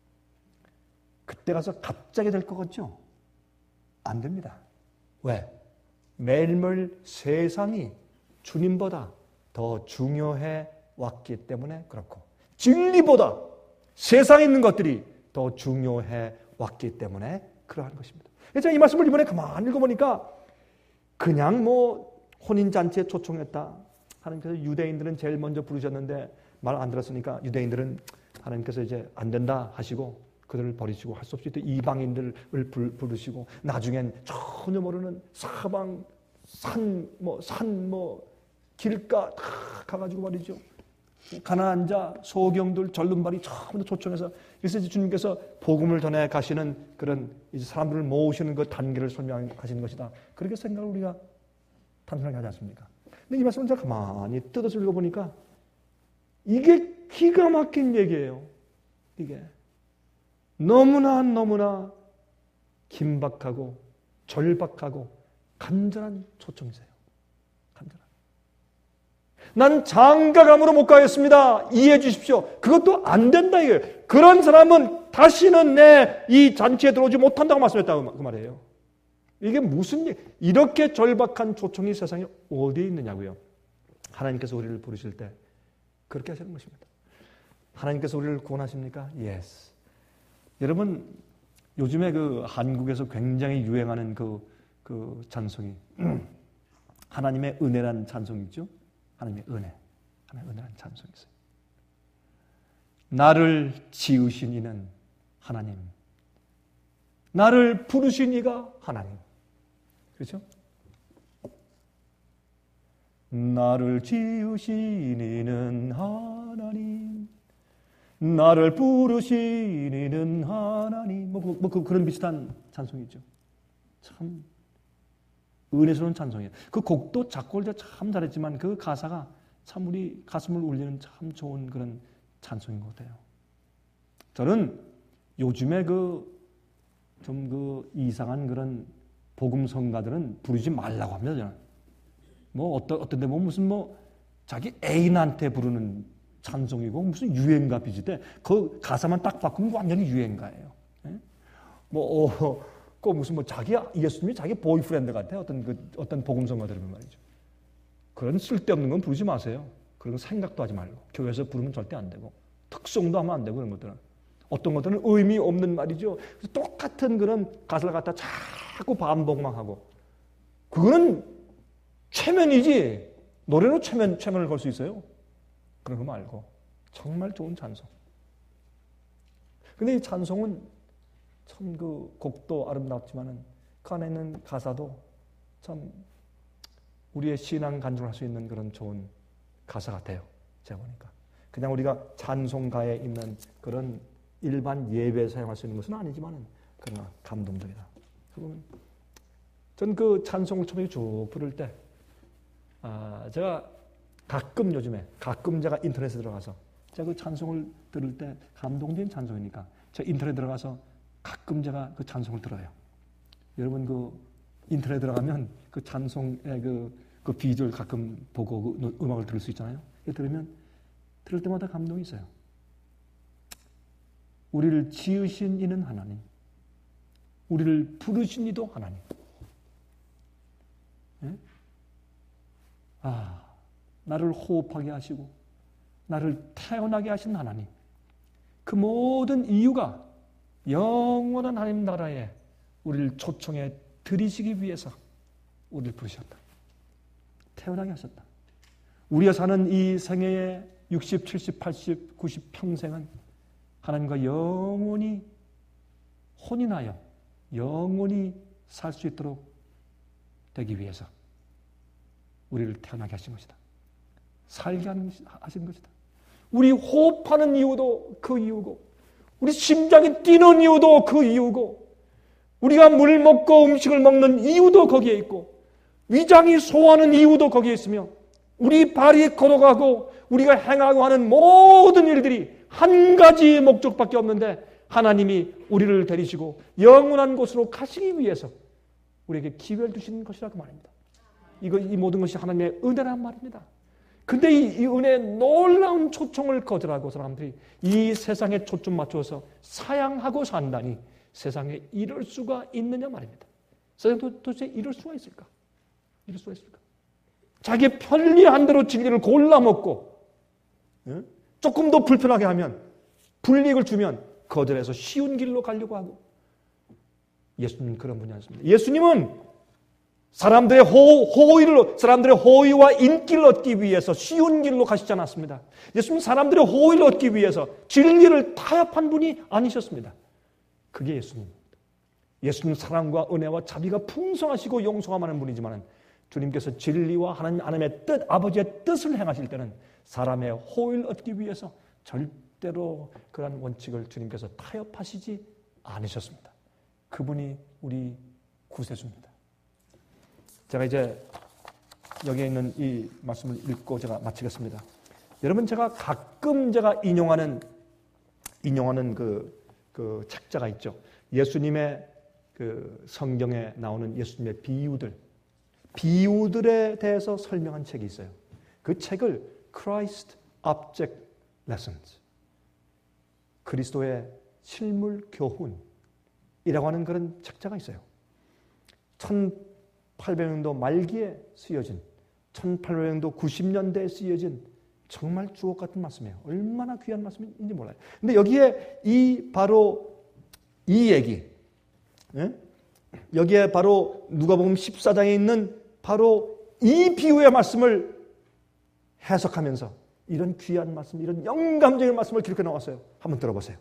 그때 가서 갑자기 될 것 같죠? 안 됩니다. 왜? 매일매일 세상이 주님보다 더 중요해 왔기 때문에 그렇고, 진리보다 세상에 있는 것들이 더 중요해 왔기 때문에 그러한 것입니다. 그래서 이 말씀을 이번에 가만히 읽어보니까 그냥 뭐 혼인잔치에 초청했다. 하나님께서 유대인들은 제일 먼저 부르셨는데 말 안 들었으니까 유대인들은 하나님께서 이제 안 된다 하시고 그들을 버리시고 할 수 없이 또 이방인들을 부르시고 나중엔 전혀 모르는 사방 산 뭐 산 뭐 길가 다 가가지고 말이죠. 가난한 자, 소경들, 절름발이 처음부터 초청해서 그래서 주님께서 복음을 전해 가시는 그런 이제 사람들을 모으시는 그 단계를 설명하시는 것이다. 그렇게 생각을 우리가 단순하게 하지 않습니까? 근데 이 말씀을 제가 가만히 뜯어서 읽어보니까 이게 기가 막힌 얘기예요. 이게 너무나 너무나 긴박하고 절박하고 간절한 초청이세요. 간절한. 난 장가감으로 못 가겠습니다. 이해해 주십시오. 그것도 안 된다 이거예요. 그런 사람은 다시는 내 이 잔치에 들어오지 못한다고 말씀했다고 그 말이에요. 이게 무슨 일, 이렇게 절박한 초청이 세상에 어디에 있느냐고요. 하나님께서 우리를 부르실 때 그렇게 하시는 것입니다. 하나님께서 우리를 구원하십니까? Yes. 여러분, 요즘에 그 한국에서 굉장히 유행하는 그, 그 찬송이 하나님의 은혜란 찬송이 있죠? 하나님의 은혜. 하나님의 은혜란 찬송이 있어요. 나를 지으신 이는 하나님. 나를 부르신 이가 하나님. 그렇죠? 나를 지으신 이는 하나님. 나를 부르신 이는 하나님. 뭐, 뭐, 그, 그런 비슷한 찬송이죠. 참 은혜스러운 찬송이에요. 그 곡도 작곡을 참 잘했지만 그 가사가 참 우리 가슴을 울리는 참 좋은 그런 찬송인 것 같아요. 저는 요즘에 그 좀 그 이상한 그런 복음성가들은 부르지 말라고 합니다. 저는. 뭐 어떤 어떤 데 뭐 무슨 뭐 자기 애인한테 부르는 찬송이고 무슨 유행가 비슷해. 그 가사만 딱 바꾸면 완전히 유행가예요. 예? 뭐 어, 그 무슨 뭐 자기 예수님이 자기 보이프렌드 같아. 어떤 그 어떤 복음성가 들으면 말이죠. 그런 쓸데없는 건 부르지 마세요. 그런 거 생각도 하지 말고 교회에서 부르면 절대 안 되고 특성도 하면 안 되고 그런 것들은 어떤 것들은 의미 없는 말이죠. 똑같은 그런 가사를 갖다 자꾸 반복만 하고 그거는 최면이지 노래로 최면 최면을 걸 수 있어요. 그런 거 말고 정말 좋은 찬송. 근데 이 찬송은 참 그 곡도 아름답지만은 그 안에 있는 가사도 참 우리의 신앙 간증을 할 수 있는 그런 좋은 가사 같아요. 제가 보니까 그냥 우리가 찬송가에 있는 그런 일반 예배에 사용할 수 있는 것은 아니지만은 그러나 감동적이다. 전 그 찬송을 처음에 쭉 부를 때 아, 제가 가끔 요즘에 가끔 제가 인터넷에 들어가서 제가 그 찬송을 들을 때 감동적인 찬송이니까 제가 인터넷에 들어가서 가끔 제가 그 찬송을 들어요. 여러분 그 인터넷에 들어가면 그 찬송의 그, 그 비주얼 가끔 보고 그 음악을 들을 수 있잖아요. 들으면 들을 때마다 감동이 있어요. 우리를 지으신 이는 하나님, 우리를 부르신 이도 하나님. 예? 아, 나를 호흡하게 하시고 나를 태어나게 하신 하나님. 그 모든 이유가 영원한 하나님 나라에 우리를 초청해 드리시기 위해서 우리를 부르셨다. 태어나게 하셨다. 우리가 사는 이 생애의 육십, 칠십, 팔십, 구십 평생은 하나님과 영원히 혼인하여 영원히 살 수 있도록 되기 위해서 우리를 태어나게 하신 것이다. 살게 하신 것이다. 우리 호흡하는 이유도 그 이유고 우리 심장이 뛰는 이유도 그 이유고 우리가 물 먹고 음식을 먹는 이유도 거기에 있고 위장이 소화하는 이유도 거기에 있으며 우리 발이 걸어가고 우리가 행하고 하는 모든 일들이 한 가지 목적밖에 없는데 하나님이 우리를 데리시고 영원한 곳으로 가시기 위해서 우리에게 기회를 주신 것이라고 말입니다. 이거, 이 모든 것이 하나님의 은혜란 말입니다. 근데 이, 이 은혜의 놀라운 초청을 거절하고 사람들이 이 세상에 초점 맞춰서 사양하고 산다니 세상에 이럴 수가 있느냐 말입니다. 세상에 도대체 이럴 수가 있을까? 이럴 수가 있을까? 자기 편리한 대로 진리를 골라 먹고 예? 조금 더 불편하게 하면 불이익을 주면 거절해서 쉬운 길로 가려고 하고 예수님은 그런 분이 아니십니다. 예수님은 사람들의 호, 호의를, 사람들의 호의와 인기를 얻기 위해서 쉬운 길로 가시지 않았습니다. 예수님은 사람들의 호의를 얻기 위해서 진리를 타협한 분이 아니셨습니다. 그게 예수님입니다. 예수님은 사랑과 은혜와 자비가 풍성하시고 용서가 많은 분이지만 주님께서 진리와 하나님, 하나님의 뜻, 아버지의 뜻을 행하실 때는 사람의 호의를 얻기 위해서 절대로 그러한 원칙을 주님께서 타협하시지 않으셨습니다. 그분이 우리 구세주입니다. 제가 이제 여기에 있는 이 말씀을 읽고 제가 마치겠습니다. 여러분 제가 가끔 제가 인용하는 인용하는 그, 그 책자가 있죠. 예수님의 그 성경에 나오는 예수님의 비유들, 비유들에 대해서 설명한 책이 있어요. 그 책을 Christ Object Lessons, 그리스도의 실물 교훈이라고 하는 그런 책자가 있어요. 천팔백 년도 말기에 쓰여진, 천팔백 년도 구십 년대에 쓰여진 정말 주옥 같은 말씀이에요. 얼마나 귀한 말씀인지 몰라요. 근데 여기에 이 바로 이 얘기, 예? 여기에 바로 누가복음 십사 장에 있는 바로 이 비유의 말씀을 해석하면서 이런 귀한 말씀, 이런 영감적인 말씀을 기록해 나왔어요. 한번 들어보세요.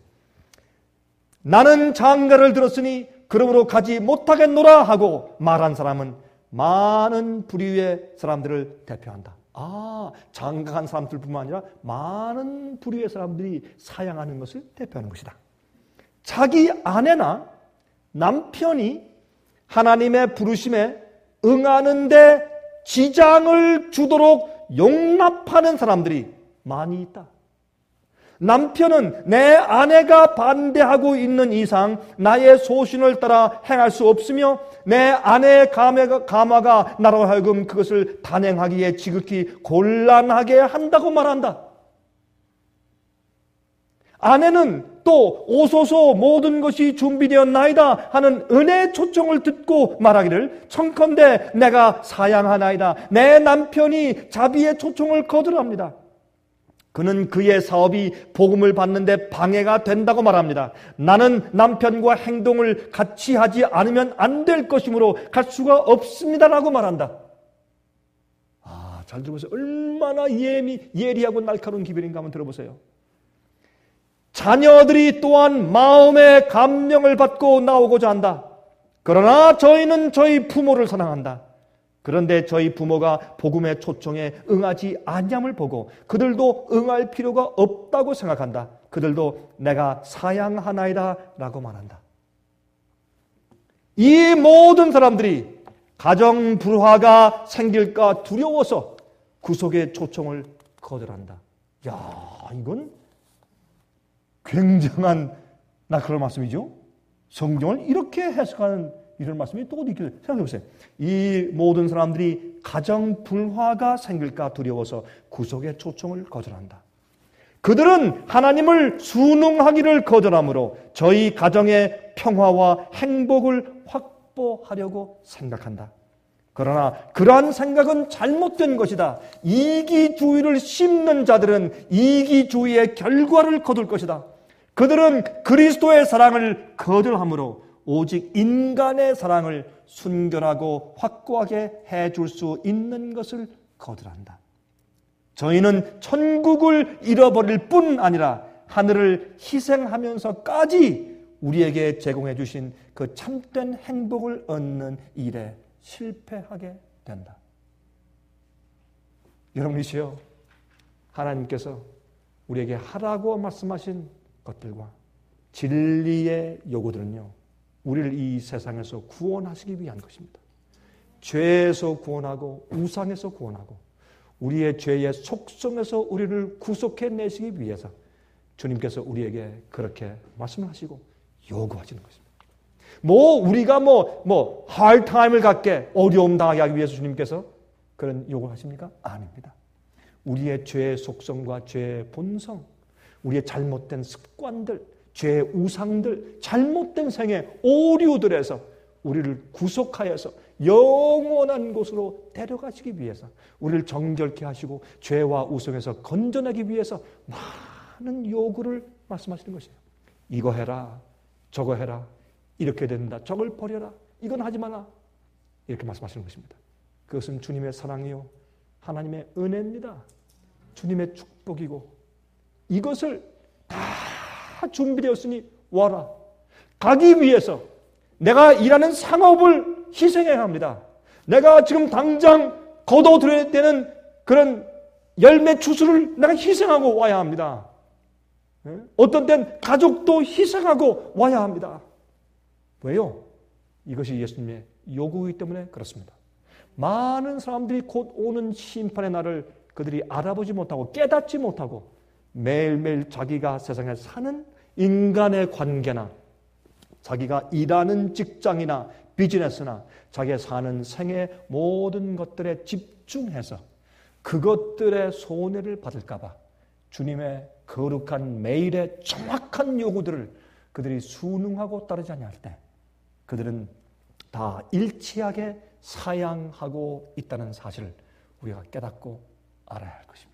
나는 장가를 들었으니 그러므로 가지 못하겠노라 하고 말한 사람은 많은 부류의 사람들을 대표한다. 아, 장가간 사람들뿐만 아니라 많은 부류의 사람들이 사양하는 것을 대표하는 것이다. 자기 아내나 남편이 하나님의 부르심에 응하는데 지장을 주도록 용납하는 사람들이 많이 있다. 남편은 내 아내가 반대하고 있는 이상 나의 소신을 따라 행할 수 없으며 내 아내의 감화가, 감화가 나로 하여금 그것을 단행하기에 지극히 곤란하게 한다고 말한다. 아내는 또 오소서 모든 것이 준비되었나이다 하는 은혜의 초청을 듣고 말하기를 청컨대 내가 사양하나이다. 내 남편이 자비의 초청을 거절합니다. 그는 그의 사업이 복음을 받는데 방해가 된다고 말합니다. 나는 남편과 행동을 같이 하지 않으면 안 될 것이므로 갈 수가 없습니다라고 말한다. 아, 잘 들어보세요. 얼마나 예미, 예리하고 날카로운 기별인가 한번 들어보세요. 자녀들이 또한 마음의 감명을 받고 나오고자 한다. 그러나 저희는 저희 부모를 사랑한다. 그런데 저희 부모가 복음의 초청에 응하지 않음을 보고 그들도 응할 필요가 없다고 생각한다. 그들도 내가 사양하나이다 라고 말한다. 이 모든 사람들이 가정 불화가 생길까 두려워서 구속의 초청을 거절한다. 야, 이건 굉장한 날카로운 말씀이죠. 성경을 이렇게 해석하는 이런 말씀이 또 어디 있길래 생각해 보세요. 이 모든 사람들이 가정 불화가 생길까 두려워서 구속의 초청을 거절한다. 그들은 하나님을 순응하기를 거절하므로 저희 가정의 평화와 행복을 확보하려고 생각한다. 그러나 그러한 생각은 잘못된 것이다. 이기주의를 심는 자들은 이기주의의 결과를 거둘 것이다. 그들은 그리스도의 사랑을 거절하므로 오직 인간의 사랑을 순결하고 확고하게 해줄 수 있는 것을 거절한다. 저희는 천국을 잃어버릴 뿐 아니라 하늘을 희생하면서까지 우리에게 제공해 주신 그 참된 행복을 얻는 일에 실패하게 된다. 여러분이시여, 하나님께서 우리에게 하라고 말씀하신 것들과 진리의 요구들은요, 우리를 이 세상에서 구원하시기 위한 것입니다. 죄에서 구원하고 우상에서 구원하고 우리의 죄의 속성에서 우리를 구속해내시기 위해서 주님께서 우리에게 그렇게 말씀하시고 요구하시는 것입니다. 뭐 우리가 뭐 뭐 할타임을 갖게 어려움 당하게 하기 위해서 주님께서 그런 요구를 하십니까? 아닙니다. 우리의 죄의 속성과 죄의 본성, 우리의 잘못된 습관들, 죄의 우상들, 잘못된 생의 오류들에서 우리를 구속하여서 영원한 곳으로 데려가시기 위해서 우리를 정결케 하시고 죄와 우상에서 건져내기 위해서 많은 요구를 말씀하시는 것이에요. 이거 해라, 저거 해라, 이렇게 된다, 저걸 버려라, 이건 하지 마라, 이렇게 말씀하시는 것입니다. 그것은 주님의 사랑이요 하나님의 은혜입니다. 주님의 축복이고 이것을 다 준비되었으니 와라. 가기 위해서 내가 일하는 상업을 희생해야 합니다. 내가 지금 당장 거둬들여야 되는 그런 열매 추수를 내가 희생하고 와야 합니다. 어떤 때는 가족도 희생하고 와야 합니다. 왜요? 이것이 예수님의 요구이기 때문에 그렇습니다. 많은 사람들이 곧 오는 심판의 날을 그들이 알아보지 못하고 깨닫지 못하고 매일매일 자기가 세상에 사는 인간의 관계나 자기가 일하는 직장이나 비즈니스나 자기가 사는 생의 모든 것들에 집중해서 그것들의 손해를 받을까 봐 주님의 거룩한 매일의 정확한 요구들을 그들이 순응하고 따르지 않을 때 그들은 다 일치하게 사양하고 있다는 사실을 우리가 깨닫고 알아야 할 것입니다.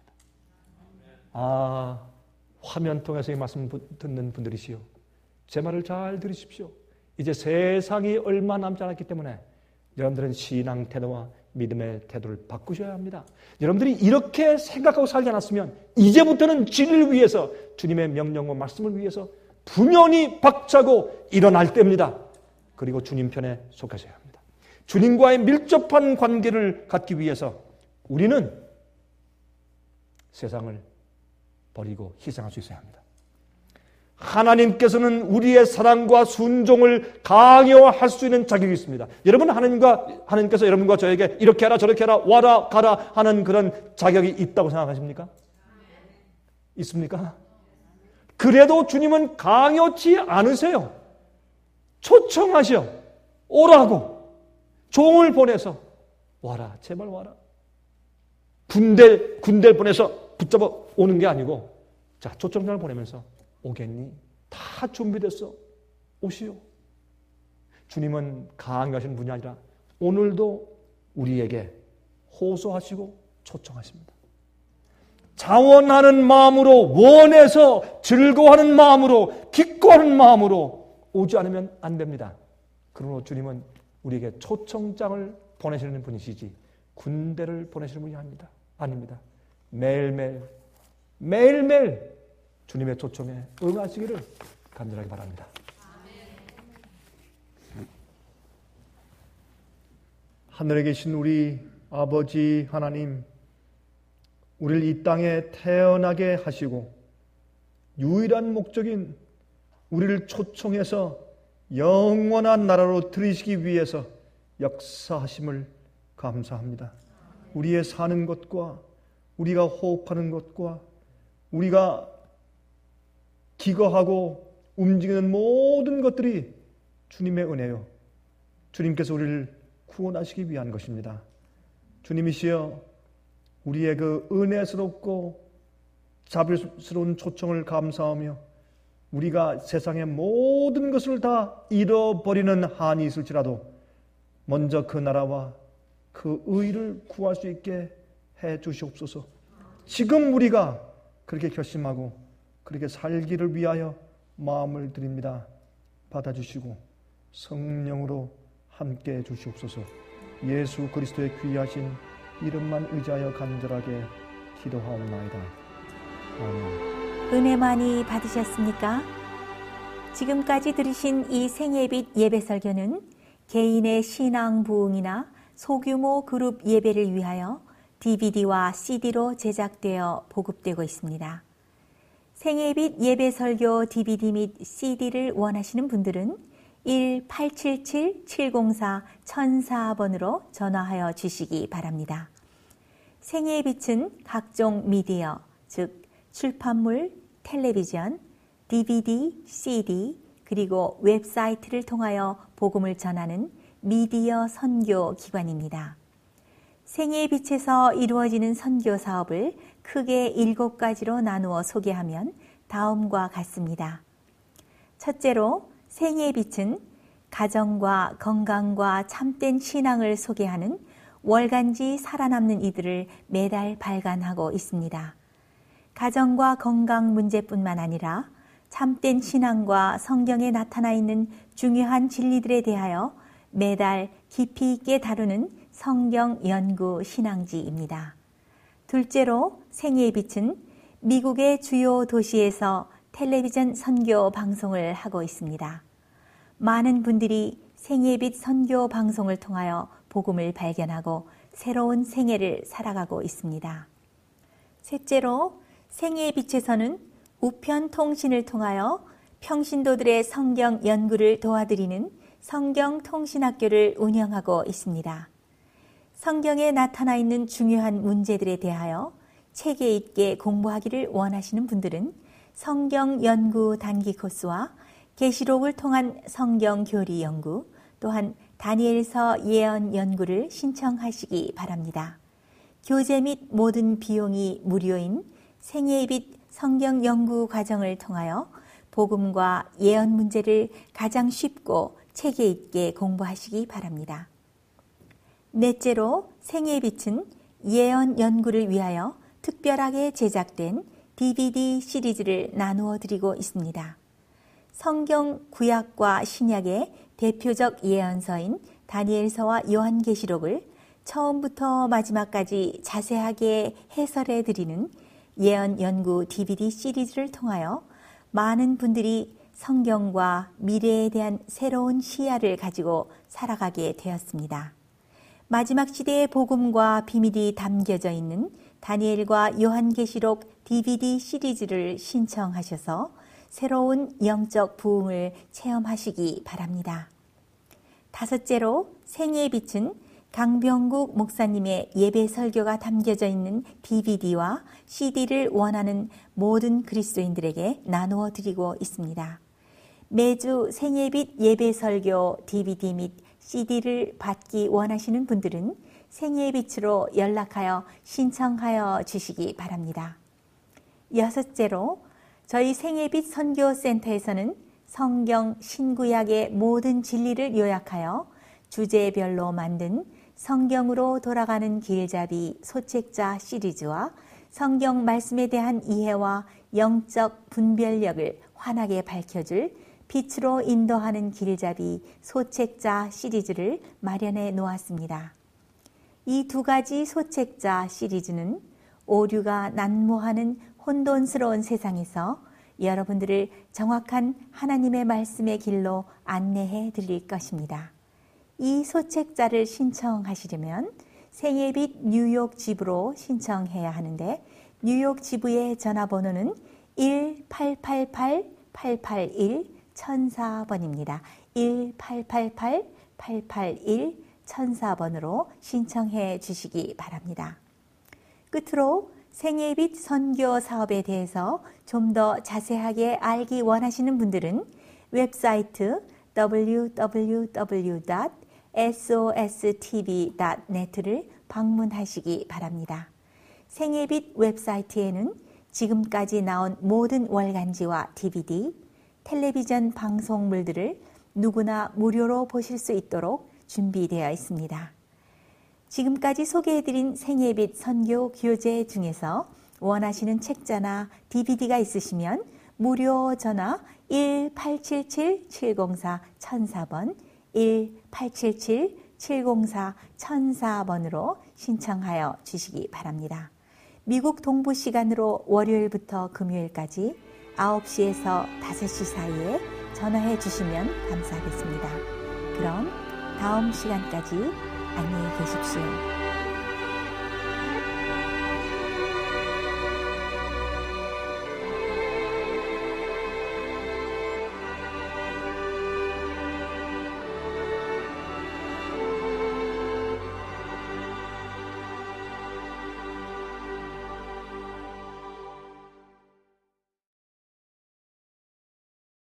아, 화면 통해서 이 말씀 듣는 분들이시요, 제 말을 잘 들으십시오. 이제 세상이 얼마 남지 않았기 때문에 여러분들은 신앙 태도와 믿음의 태도를 바꾸셔야 합니다. 여러분들이 이렇게 생각하고 살지 않았으면 이제부터는 진리를 위해서 주님의 명령과 말씀을 위해서 분연히 박차고 일어날 때입니다. 그리고 주님 편에 속하셔야 합니다. 주님과의 밀접한 관계를 갖기 위해서 우리는 세상을 버리고 희생할 수 있어야 합니다. 하나님께서는 우리의 사랑과 순종을 강요할 수 있는 자격이 있습니다. 여러분, 하나님과, 하나님께서 여러분과 저에게 이렇게 하라 저렇게 하라 와라 가라 하는 그런 자격이 있다고 생각하십니까? 있습니까? 그래도 주님은 강요치 않으세요. 초청하셔. 오라고. 종을 보내서 와라. 제발 와라. 군대, 군대를 보내서 붙잡아 오는 게 아니고, 자, 초청장을 보내면서 오겠니? 다 준비됐어. 오시오. 주님은 강요하시는 분이 아니라 오늘도 우리에게 호소하시고 초청하십니다. 자원하는 마음으로, 원해서 즐거워하는 마음으로, 기뻐하는 마음으로 오지 않으면 안 됩니다. 그러므로 주님은 우리에게 초청장을 보내시는 분이시지 군대를 보내시는 분이 아닙니다. 아닙니다. 매일매일 매일매일 주님의 초청에 응하시기를 간절하게 바랍니다. 하늘에 계신 우리 아버지 하나님, 우리를 이 땅에 태어나게 하시고 유일한 목적인 우리를 초청해서 영원한 나라로 들이시기 위해서 역사하심을 감사합니다. 우리의 사는 것과 우리가 호흡하는 것과 우리가 기거하고 움직이는 모든 것들이 주님의 은혜요, 주님께서 우리를 구원하시기 위한 것입니다. 주님이시여, 우리의 그 은혜스럽고 자비스러운 초청을 감사하며 우리가 세상의 모든 것을 다 잃어버리는 한이 있을지라도 먼저 그 나라와 그 의를 구할 수 있게 해 주시옵소서. 지금 우리가 그렇게 결심하고 그렇게 살기를 위하여 마음을 드립니다. 받아주시고 성령으로 함께 해 주시옵소서. 예수 그리스도의 귀하신 이름만 의지하여 간절하게 기도하옵나이다. 아멘. 은혜 많이 받으셨습니까? 지금까지 들으신 이 생예빛 예배 설교는 개인의 신앙 부흥이나 소규모 그룹 예배를 위하여 디비디와 씨디로 제작되어 보급되고 있습니다. 생예빛 예배 설교 디비디 및 씨디를 원하시는 분들은 일 팔칠칠 칠공사 천사 번으로 전화하여 주시기 바랍니다. 생예빛은 각종 미디어, 즉 출판물, 텔레비전, 디비디, 씨디, 그리고 웹사이트를 통하여 복음을 전하는 미디어 선교 기관입니다. 생애의 빛에서 이루어지는 선교 사업을 크게 일곱 가지로 나누어 소개하면 다음과 같습니다. 첫째로, 생애의 빛은 가정과 건강과 참된 신앙을 소개하는 월간지 살아남는 이들을 매달 발간하고 있습니다. 가정과 건강 문제뿐만 아니라 참된 신앙과 성경에 나타나 있는 중요한 진리들에 대하여 매달 깊이 있게 다루는 성경 연구 신앙지입니다. 둘째로, 생애의 빛은 미국의 주요 도시에서 텔레비전 선교 방송을 하고 있습니다. 많은 분들이 생애의 빛 선교 방송을 통하여 복음을 발견하고 새로운 생애를 살아가고 있습니다. 셋째로, 생애의 빛에서는 우편 통신을 통하여 평신도들의 성경 연구를 도와드리는 성경 통신학교를 운영하고 있습니다. 성경에 나타나 있는 중요한 문제들에 대하여 체계 있게 공부하기를 원하시는 분들은 성경 연구 단기 코스와 계시록을 통한 성경 교리 연구, 또한 다니엘서 예언 연구를 신청하시기 바랍니다. 교재 및 모든 비용이 무료인 생애의 빛 성경 연구 과정을 통하여 복음과 예언 문제를 가장 쉽고 체계 있게 공부하시기 바랍니다. 넷째로, 생애의 빛은 예언 연구를 위하여 특별하게 제작된 디비디 시리즈를 나누어 드리고 있습니다. 성경 구약과 신약의 대표적 예언서인 다니엘서와 요한계시록을 처음부터 마지막까지 자세하게 해설해 드리는 예언 연구 디비디 시리즈를 통하여 많은 분들이 성경과 미래에 대한 새로운 시야를 가지고 살아가게 되었습니다. 마지막 시대의 복음과 비밀이 담겨져 있는 다니엘과 요한계시록 디비디 시리즈를 신청하셔서 새로운 영적 부흥을 체험하시기 바랍니다. 다섯째로 생애의 빛은 강병국 목사님의 예배 설교가 담겨져 있는 디비디와 씨디를 원하는 모든 그리스도인들에게 나누어 드리고 있습니다. 매주 생애의 빛 예배 설교 디비디 및 씨디를 받기 원하시는 분들은 생애의 빛으로 연락하여 신청하여 주시기 바랍니다. 여섯째로 저희 생애의 빛 선교센터에서는 성경 신구약의 모든 진리를 요약하여 주제별로 만든 성경으로 돌아가는 길잡이 소책자 시리즈와 성경 말씀에 대한 이해와 영적 분별력을 환하게 밝혀줄 빛으로 인도하는 길잡이 소책자 시리즈를 마련해 놓았습니다. 이 두 가지 소책자 시리즈는 오류가 난무하는 혼돈스러운 세상에서 여러분들을 정확한 하나님의 말씀의 길로 안내해 드릴 것입니다. 이 소책자를 신청하시려면 생애의 빛 뉴욕 지부로 신청해야 하는데 뉴욕 지부의 전화번호는 일 팔팔팔 팔팔일 천사 번입니다. 일 팔팔팔 팔팔일 천사 번으로 신청해 주시기 바랍니다. 끝으로 생애의 빛 선교 사업에 대해서 좀 더 자세하게 알기 원하시는 분들은 웹사이트 더블유 더블유 더블유 닷 에스오에스티비 닷 넷을 방문하시기 바랍니다. 생애의 빛 웹사이트에는 지금까지 나온 모든 월간지와 디비디, 텔레비전 방송물들을 누구나 무료로 보실 수 있도록 준비되어 있습니다. 지금까지 소개해드린 생애의 빛 선교 교재 중에서 원하시는 책자나 디비디가 있으시면 무료 전화 일 팔칠칠 칠공사 천사 번 일 팔칠칠 칠공사 천사 번으로 신청하여 주시기 바랍니다. 미국 동부 시간으로 월요일부터 금요일까지 아홉 시에서 다섯 시 사이에 전화해 주시면 감사하겠습니다. 그럼 다음 시간까지 안녕히 계십시오.